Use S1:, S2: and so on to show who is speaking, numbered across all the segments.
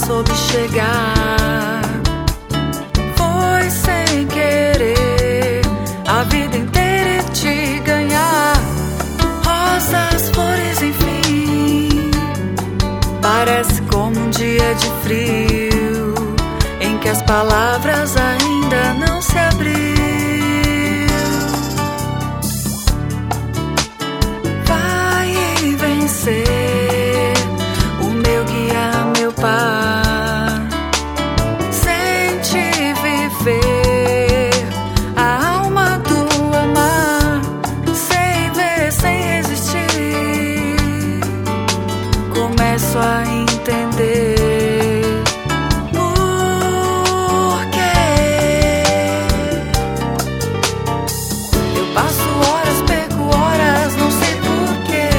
S1: soube chegar. Foi sem querer, a vida inteira te ganhar. Rosas, flores, enfim. Parece como um dia de frio, em que as palavras ainda não se abriram. Ser o meu guia, meu par, sente viver a alma do amar, sem ver, sem resistir. Começo a entender por quê. Eu passo horas, perco horas, não sei porquê.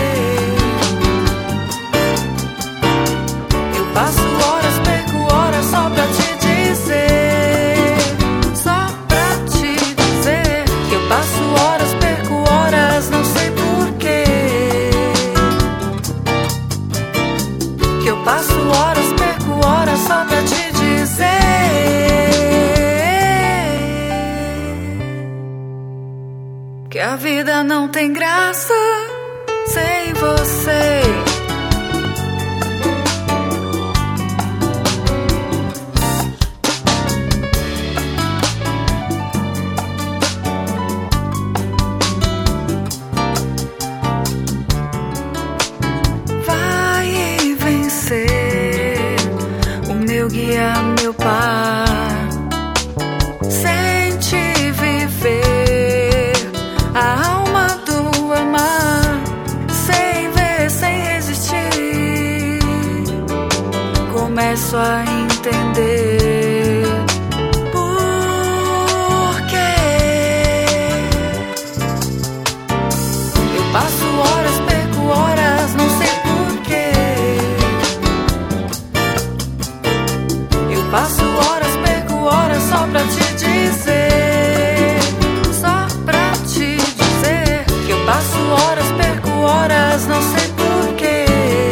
S1: Passo horas, perco horas só pra te dizer, que eu passo horas, perco horas, não sei porquê. Que eu passo horas, perco horas só pra te dizer que a vida não tem graça sem você. O meu guia, meu par, sente viver a alma do amar, sem ver, sem resistir. Começo a entender por quê. Eu passo horas, perco horas, não sei porquê. Passo horas, perco horas só pra te dizer, que eu passo horas, perco horas, não sei porquê.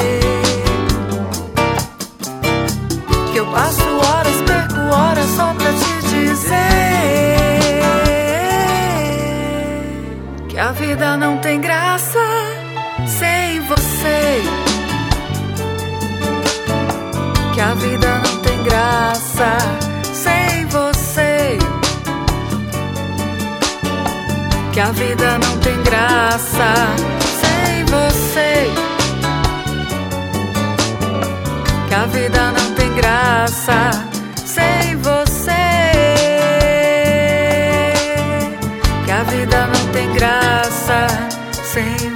S1: Que eu passo horas, perco horas só pra te dizer que a vida não tem graça sem você. Que a vida não tem graça sem você. Que a vida não tem graça sem você. Que a vida não tem graça sem você. Que a vida não tem graça sem